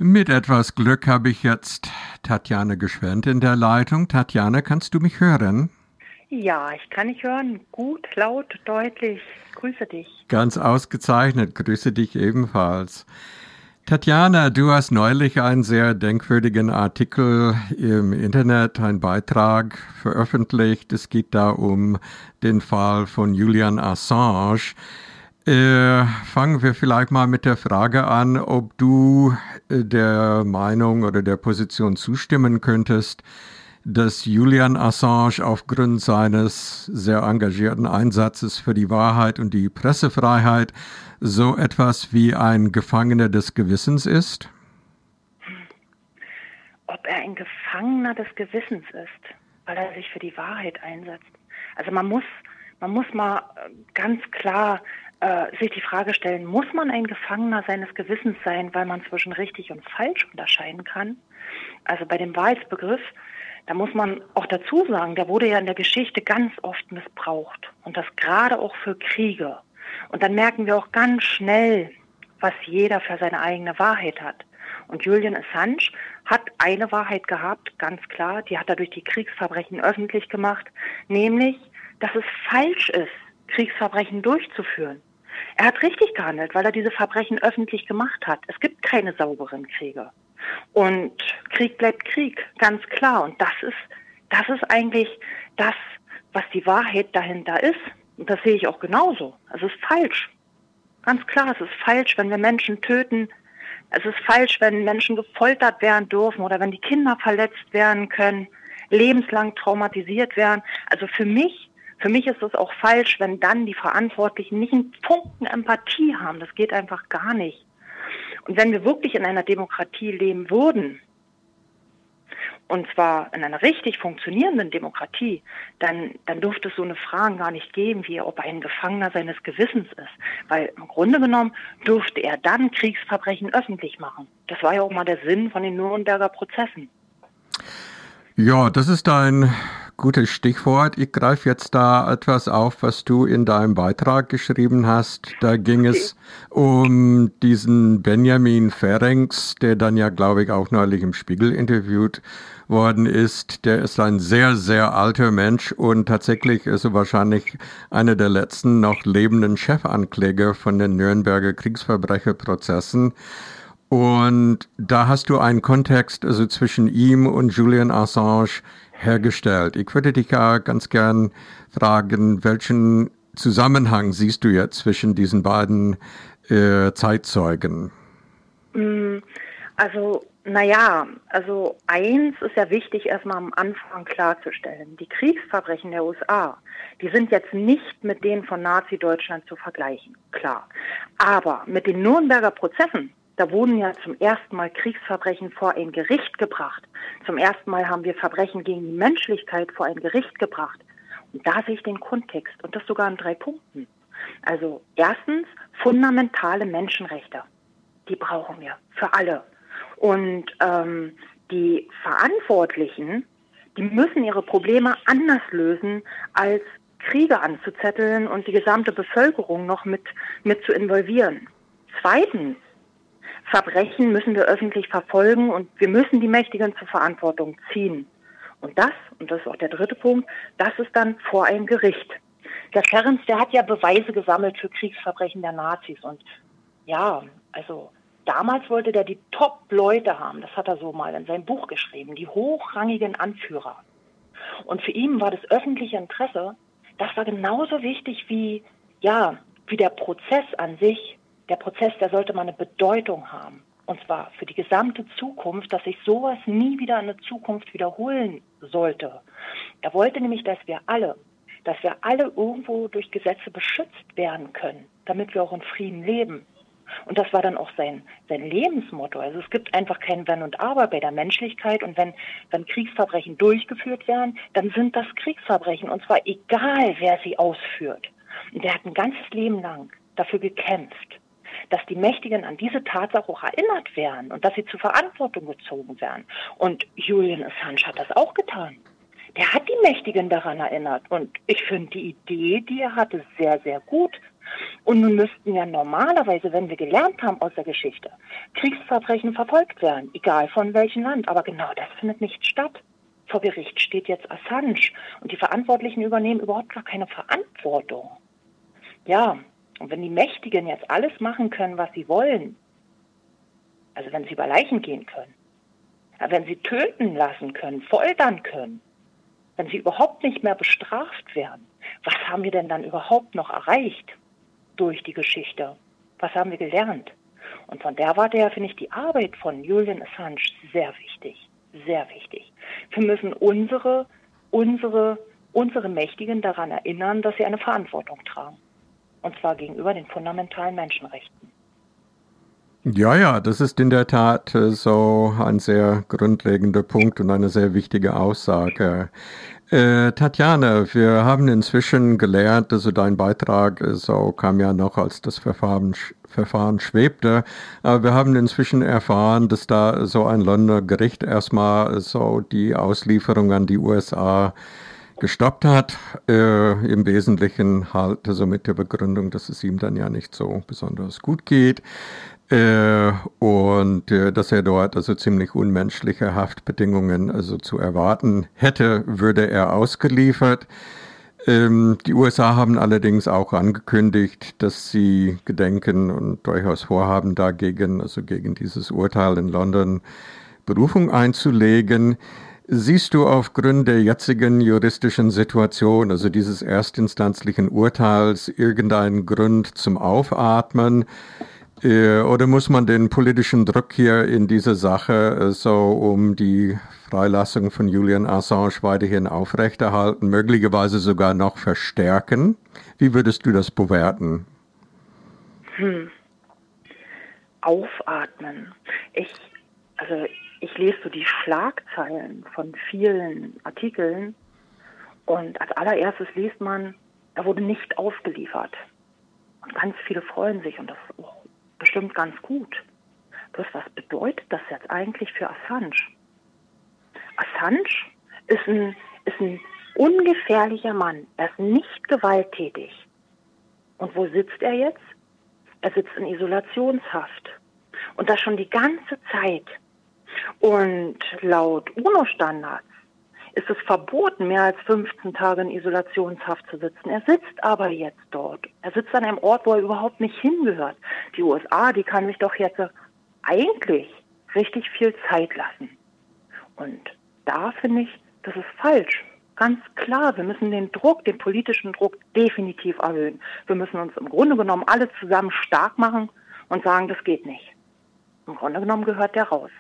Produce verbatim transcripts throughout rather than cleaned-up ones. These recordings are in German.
Mit etwas Glück habe ich jetzt Tatjana Geschwind in der Leitung. Tatjana, kannst du mich hören? Ja, ich kann dich hören. Gut, laut, deutlich. Ich grüße dich. Ganz ausgezeichnet. Grüße dich ebenfalls. Tatjana, du hast neulich einen sehr denkwürdigen Artikel im Internet, einen Beitrag veröffentlicht. Es geht da um den Fall von Julian Assange. Äh, fangen wir vielleicht mal mit der Frage an, ob du äh, der Meinung oder der Position zustimmen könntest, dass Julian Assange aufgrund seines sehr engagierten Einsatzes für die Wahrheit und die Pressefreiheit so etwas wie ein Gefangener des Gewissens ist? Ob er ein Gefangener des Gewissens ist, weil er sich für die Wahrheit einsetzt. Also man muss, man muss mal ganz klar äh, sich die Frage stellen, muss man ein Gefangener seines Gewissens sein, weil man zwischen richtig und falsch unterscheiden kann? Also bei dem Wahrheitsbegriff, da muss man auch dazu sagen, der wurde ja in der Geschichte ganz oft missbraucht. Und das gerade auch für Kriege. Und dann merken wir auch ganz schnell, was jeder für seine eigene Wahrheit hat. Und Julian Assange hat eine Wahrheit gehabt, ganz klar, die hat er durch die Kriegsverbrechen öffentlich gemacht, nämlich, dass es falsch ist, Kriegsverbrechen durchzuführen. Er hat richtig gehandelt, weil er diese Verbrechen öffentlich gemacht hat. Es gibt keine sauberen Kriege. Und Krieg bleibt Krieg, ganz klar. Und das ist, das ist eigentlich das, was die Wahrheit dahinter ist. Und das sehe ich auch genauso. Es ist falsch. Ganz klar, es ist falsch, wenn wir Menschen töten. Es ist falsch, wenn Menschen gefoltert werden dürfen oder wenn die Kinder verletzt werden können, lebenslang traumatisiert werden. Also für mich, für mich ist es auch falsch, wenn dann die Verantwortlichen nicht einen Funken Empathie haben. Das geht einfach gar nicht. Und wenn wir wirklich in einer Demokratie leben würden, und zwar in einer richtig funktionierenden Demokratie, dann, dann dürfte es so eine Frage gar nicht geben, wie ob er ein Gefangener seines Gewissens ist. Weil im Grunde genommen dürfte er dann Kriegsverbrechen öffentlich machen. Das war ja auch mal der Sinn von den Nürnberger Prozessen. Ja, das ist ein gutes Stichwort. Ich greife jetzt da etwas auf, was du in deinem Beitrag geschrieben hast. Da ging es um diesen Benjamin Ferencz, der dann ja, glaube ich, auch neulich im Spiegel interviewt worden ist. Der ist ein sehr, sehr alter Mensch und tatsächlich ist er wahrscheinlich einer der letzten noch lebenden Chefankläger von den Nürnberger Kriegsverbrecherprozessen. Und da hast du einen Kontext also zwischen ihm und Julian Assange hergestellt. Ich würde dich ja ganz gern fragen, welchen Zusammenhang siehst du jetzt zwischen diesen beiden äh, Zeitzeugen? Also, naja, also eins ist ja wichtig, erstmal am Anfang klarzustellen. Die Kriegsverbrechen der U S A, die sind jetzt nicht mit denen von Nazi-Deutschland zu vergleichen, klar. Aber mit den Nürnberger Prozessen, da wurden ja zum ersten Mal Kriegsverbrechen vor ein Gericht gebracht. Zum ersten Mal haben wir Verbrechen gegen die Menschlichkeit vor ein Gericht gebracht. Und da sehe ich den Kontext, und das sogar in drei Punkten. Also erstens, fundamentale Menschenrechte. Die brauchen wir für alle. Und ähm, die Verantwortlichen, die müssen ihre Probleme anders lösen, als Kriege anzuzetteln und die gesamte Bevölkerung noch mit, mit zu involvieren. Zweitens, Verbrechen müssen wir öffentlich verfolgen und wir müssen die Mächtigen zur Verantwortung ziehen. Und das, und das ist auch der dritte Punkt, das ist dann vor ein Gericht. Der Ferencz, der hat ja Beweise gesammelt für Kriegsverbrechen der Nazis. Und ja, also damals wollte der die Top-Leute haben, das hat er so mal in seinem Buch geschrieben, die hochrangigen Anführer. Und für ihn war das öffentliche Interesse, das war genauso wichtig wie, ja, wie der Prozess an sich. Der Prozess, der sollte mal eine Bedeutung haben. Und zwar für die gesamte Zukunft, dass sich sowas nie wieder in der Zukunft wiederholen sollte. Er wollte nämlich, dass wir alle, dass wir alle irgendwo durch Gesetze beschützt werden können, damit wir auch in Frieden leben. Und das war dann auch sein, sein Lebensmotto. Also es gibt einfach kein Wenn und Aber bei der Menschlichkeit. Und wenn, wenn Kriegsverbrechen durchgeführt werden, dann sind das Kriegsverbrechen. Und zwar egal, wer sie ausführt. Und der hat ein ganzes Leben lang dafür gekämpft, dass die Mächtigen an diese Tatsache auch erinnert werden und dass sie zur Verantwortung gezogen werden. Und Julian Assange hat das auch getan. Der hat die Mächtigen daran erinnert. Und ich finde die Idee, die er hatte, sehr, sehr gut. Und nun müssten ja normalerweise, wenn wir gelernt haben aus der Geschichte, Kriegsverbrechen verfolgt werden, egal von welchem Land. Aber genau das findet nicht statt. Vor Gericht steht jetzt Assange und die Verantwortlichen übernehmen überhaupt gar keine Verantwortung. Ja, und wenn die Mächtigen jetzt alles machen können, was sie wollen, also wenn sie über Leichen gehen können, wenn sie töten lassen können, foltern können, wenn sie überhaupt nicht mehr bestraft werden, was haben wir denn dann überhaupt noch erreicht durch die Geschichte? Was haben wir gelernt? Und von der Warte her finde ich die Arbeit von Julian Assange sehr wichtig, sehr wichtig. Wir müssen unsere, unsere, unsere Mächtigen daran erinnern, dass sie eine Verantwortung tragen. Und zwar gegenüber den fundamentalen Menschenrechten. Ja, ja, das ist in der Tat äh, so ein sehr grundlegender Punkt und eine sehr wichtige Aussage. Äh, Tatjana, wir haben inzwischen gelernt, also dein Beitrag äh, so kam ja noch, als das Verfahren, Verfahren schwebte, aber wir haben inzwischen erfahren, dass da so ein Londoner Gericht erstmal so die Auslieferung an die U S A gestoppt hat, äh, im Wesentlichen halt also mit der Begründung, dass es ihm dann ja nicht so besonders gut geht. Äh, und äh, dass er dort also ziemlich unmenschliche Haftbedingungen also zu erwarten hätte, würde er ausgeliefert. Ähm, die U S A haben allerdings auch angekündigt, dass sie gedenken und durchaus vorhaben, dagegen, also gegen dieses Urteil in London, Berufung einzulegen. Siehst du aufgrund der jetzigen juristischen Situation, also dieses erstinstanzlichen Urteils, irgendeinen Grund zum Aufatmen? Oder muss man den politischen Druck hier in dieser Sache so um die Freilassung von Julian Assange weiterhin aufrechterhalten, möglicherweise sogar noch verstärken? Wie würdest du das bewerten? Hm. Aufatmen. Ich, also ich lese so die Schlagzeilen von vielen Artikeln und als allererstes liest man, er wurde nicht ausgeliefert. Und ganz viele freuen sich und das ist auch bestimmt ganz gut. Bloß was bedeutet das jetzt eigentlich für Assange? Assange ist ein, ist ein ungefährlicher Mann. Er ist nicht gewalttätig. Und wo sitzt er jetzt? Er sitzt in Isolationshaft. Und das schon die ganze Zeit. Und laut UNO-Standards ist es verboten, mehr als fünfzehn Tage in Isolationshaft zu sitzen. Er sitzt aber jetzt dort. Er sitzt an einem Ort, wo er überhaupt nicht hingehört. Die U S A, die kann sich doch jetzt eigentlich richtig viel Zeit lassen. Und da finde ich, das ist falsch. Ganz klar, wir müssen den Druck, den politischen Druck definitiv erhöhen. Wir müssen uns im Grunde genommen alle zusammen stark machen und sagen, das geht nicht. Im Grunde genommen gehört der raus.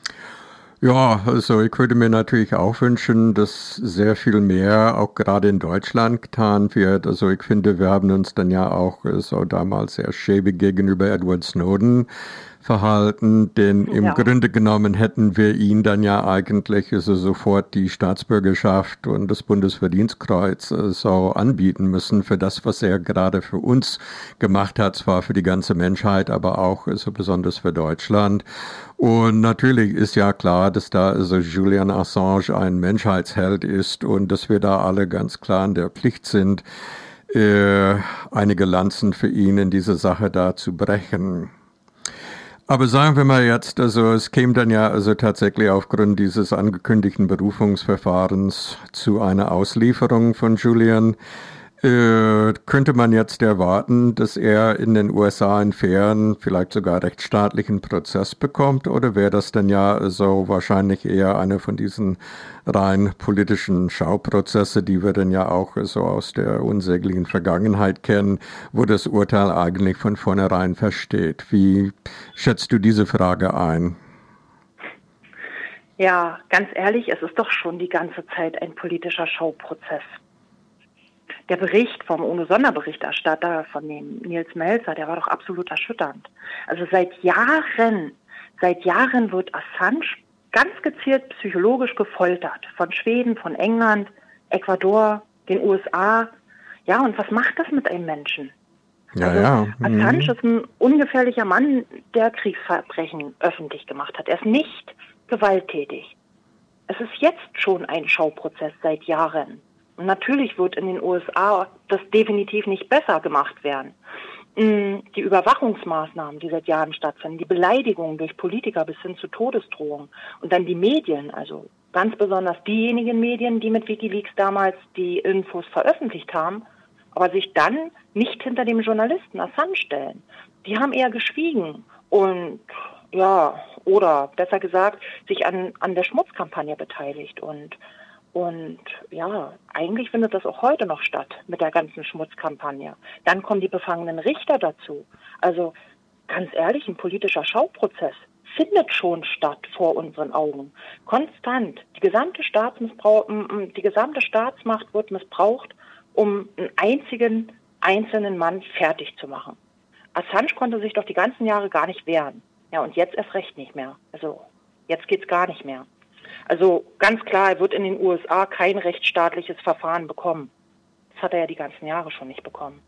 Ja, also ich würde mir natürlich auch wünschen, dass sehr viel mehr auch gerade in Deutschland getan wird. Also ich finde, wir haben uns dann ja auch so damals sehr schäbig gegenüber Edward Snowden verhalten, denn im ja. Grunde genommen hätten wir ihn dann ja eigentlich also sofort die Staatsbürgerschaft und das Bundesverdienstkreuz so anbieten müssen für das, was er gerade für uns gemacht hat, zwar für die ganze Menschheit, aber auch so besonders für Deutschland. Und natürlich ist ja klar, dass da also Julian Assange ein Menschheitsheld ist und dass wir da alle ganz klar in der Pflicht sind, äh, einige Lanzen für ihn in dieser Sache da zu brechen. Aber sagen wir mal jetzt, also es käme dann ja also tatsächlich aufgrund dieses angekündigten Berufungsverfahrens zu einer Auslieferung von Julian. Äh, könnte man jetzt erwarten, dass er in den U S A einen fairen, vielleicht sogar rechtsstaatlichen Prozess bekommt? Oder wäre das dann ja so wahrscheinlich eher einer von diesen rein politischen Schauprozesse, die wir dann ja auch so aus der unsäglichen Vergangenheit kennen, wo das Urteil eigentlich von vornherein feststeht? Wie schätzt du diese Frage ein? Ja, ganz ehrlich, es ist doch schon die ganze Zeit ein politischer Schauprozess. Der Bericht vom UNO-Sonderberichterstatter, von dem Nils Melzer, der war doch absolut erschütternd. Also seit Jahren, seit Jahren wird Assange ganz gezielt psychologisch gefoltert. Von Schweden, von England, Ecuador, den U S A. Ja, und was macht das mit einem Menschen? Ja, also, ja. Mhm. Assange ist ein ungefährlicher Mann, der Kriegsverbrechen öffentlich gemacht hat. Er ist nicht gewalttätig. Es ist jetzt schon ein Schauprozess seit Jahren. Und natürlich wird in den U S A das definitiv nicht besser gemacht werden. Die Überwachungsmaßnahmen, die seit Jahren stattfinden, die Beleidigungen durch Politiker bis hin zu Todesdrohungen und dann die Medien, also ganz besonders diejenigen Medien, die mit WikiLeaks damals die Infos veröffentlicht haben, aber sich dann nicht hinter dem Journalisten Assange stellen. Die haben eher geschwiegen und ja, oder besser gesagt, sich an, an der Schmutzkampagne beteiligt und Und ja, eigentlich findet das auch heute noch statt mit der ganzen Schmutzkampagne. Dann kommen die befangenen Richter dazu. Also ganz ehrlich, ein politischer Schauprozess findet schon statt vor unseren Augen. Konstant. Die gesamte Staatsmissbrauch, die gesamte Staatsmacht wird missbraucht, um einen einzigen einzelnen Mann fertig zu machen. Assange konnte sich doch die ganzen Jahre gar nicht wehren. Ja, und jetzt erst recht nicht mehr. Also jetzt geht's gar nicht mehr. Also ganz klar, er wird in den U S A kein rechtsstaatliches Verfahren bekommen. Das hat er ja die ganzen Jahre schon nicht bekommen.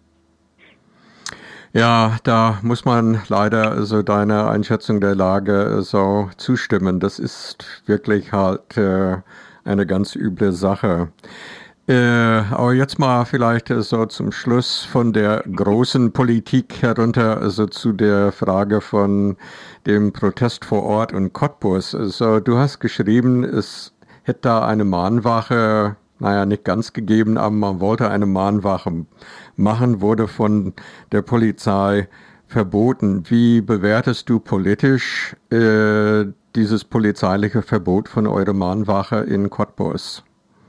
Ja, da muss man leider so deiner Einschätzung der Lage so zustimmen. Das ist wirklich halt äh, eine ganz üble Sache. Äh, aber jetzt mal vielleicht so zum Schluss von der großen Politik herunter, also zu der Frage von dem Protest vor Ort in Cottbus. Also du hast geschrieben, es hätte da eine Mahnwache, naja, nicht ganz gegeben, aber man wollte eine Mahnwache machen, wurde von der Polizei verboten. Wie bewertest du politisch äh, dieses polizeiliche Verbot von eurer Mahnwache in Cottbus?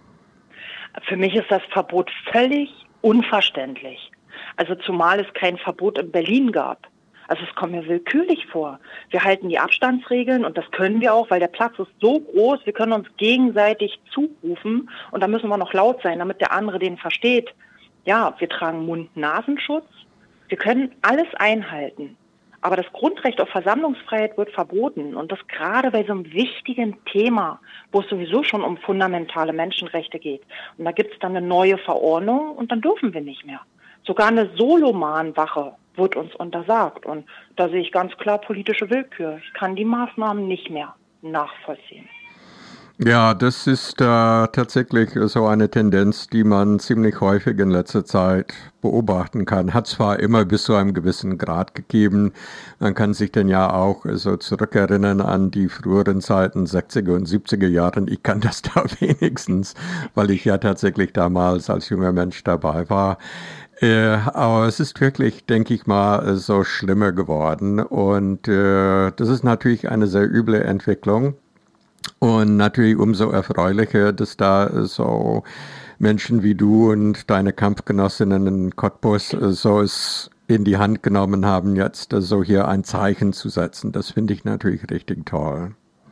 Für mich ist das Verbot völlig unverständlich. Also zumal es kein Verbot in Berlin gab. Also es kommt mir willkürlich vor. Wir halten die Abstandsregeln und das können wir auch, weil der Platz ist so groß, wir können uns gegenseitig zurufen und da müssen wir noch laut sein, damit der andere den versteht. Ja, wir tragen Mund-Nasenschutz, wir können alles einhalten. Aber das Grundrecht auf Versammlungsfreiheit wird verboten und das gerade bei so einem wichtigen Thema, wo es sowieso schon um fundamentale Menschenrechte geht. Und da gibt es dann eine neue Verordnung und dann dürfen wir nicht mehr. Sogar eine Solomahnwache wird uns untersagt und da sehe ich ganz klar politische Willkür. Ich kann die Maßnahmen nicht mehr nachvollziehen. Ja, das ist äh, tatsächlich so eine Tendenz, die man ziemlich häufig in letzter Zeit beobachten kann. Hat zwar immer bis zu einem gewissen Grad gegeben. Man kann sich dann ja auch so zurückerinnern an die früheren Zeiten, sechziger und siebziger Jahren. Ich kann das da wenigstens, weil ich ja tatsächlich damals als junger Mensch dabei war. Äh, aber es ist wirklich, denke ich mal, so schlimmer geworden. Und äh, das ist natürlich eine sehr üble Entwicklung. Und natürlich umso erfreulicher, dass da so Menschen wie du und deine Kampfgenossinnen in Cottbus so es in die Hand genommen haben, jetzt so hier ein Zeichen zu setzen. Das finde ich natürlich richtig toll.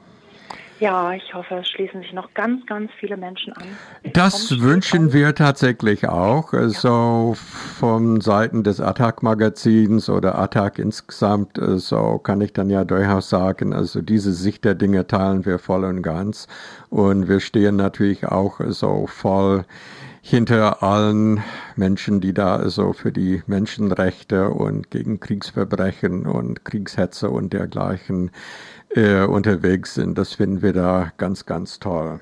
Ja, ich hoffe, es schließen sich noch ganz, ganz viele Menschen an. Das wünschen wir tatsächlich auch. Also von Seiten des Attac-Magazins oder Attac insgesamt, so kann ich dann ja durchaus sagen, also diese Sicht der Dinge teilen wir voll und ganz. Und wir stehen natürlich auch so voll hinter allen Menschen, die da so für die Menschenrechte und gegen Kriegsverbrechen und Kriegshetze und dergleichen äh, unterwegs sind. Das finden wir da ganz, ganz toll.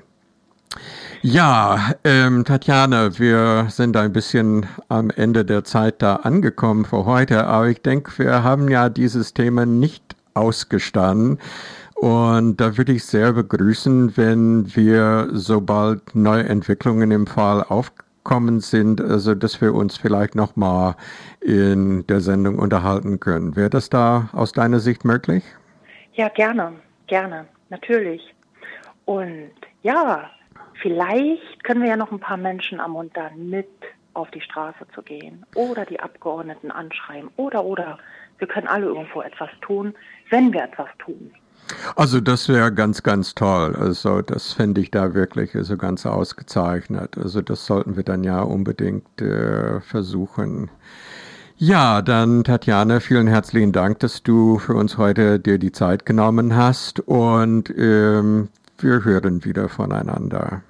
Ja, ähm, Tatjana, wir sind ein bisschen am Ende der Zeit da angekommen für heute, aber ich denke, wir haben ja dieses Thema nicht ausgestanden. Und da würde ich sehr begrüßen, wenn wir, sobald neue Entwicklungen im Fall aufkommen sind, also dass wir uns vielleicht nochmal in der Sendung unterhalten können. Wäre das da aus deiner Sicht möglich? Ja, gerne, gerne, natürlich. Und ja, vielleicht können wir ja noch ein paar Menschen ermuntern, mit auf die Straße zu gehen oder die Abgeordneten anschreiben oder, oder. Wir können alle irgendwo etwas tun, wenn wir etwas tun. Also das wäre ganz, ganz toll. Also das fände ich da wirklich so ganz ausgezeichnet. Also das sollten wir dann ja unbedingt äh, versuchen. Ja, dann Tatjana, vielen herzlichen Dank, dass du für uns heute dir die Zeit genommen hast und ähm, wir hören wieder voneinander.